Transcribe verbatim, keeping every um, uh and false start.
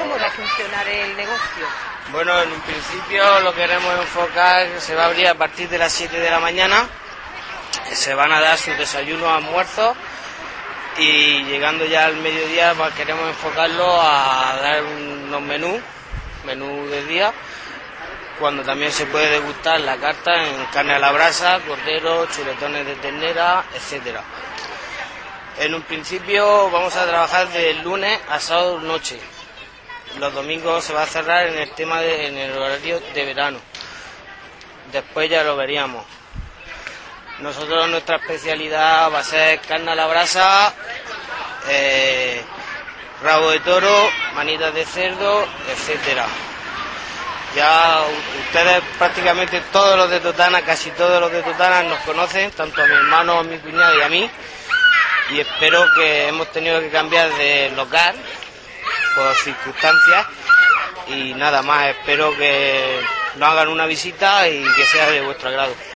cómo va a funcionar el negocio? Bueno, en un principio lo queremos enfocar, se va a abrir a partir de las siete de la mañana, se van a dar sus desayunos, almuerzos, y llegando ya al mediodía pues, queremos enfocarlo a dar unos menús, menú del día, cuando también se puede degustar la carta en carne a la brasa, cordero, chuletones de ternera, etcétera. En un principio vamos a trabajar de lunes a sábado noche. Los domingos se va a cerrar en el tema de, en el horario de verano. Después ya lo veríamos. Nosotros nuestra especialidad va a ser carne a la brasa, eh, rabo de toro, manitas de cerdo, etcétera. Ya ustedes prácticamente todos los de Totana, casi todos los de Totana nos conocen, tanto a mi hermano, a mi cuñado y a mí. Y espero que hemos tenido que cambiar de local por circunstancias y nada más, espero que nos hagan una visita y que sea de vuestro agrado.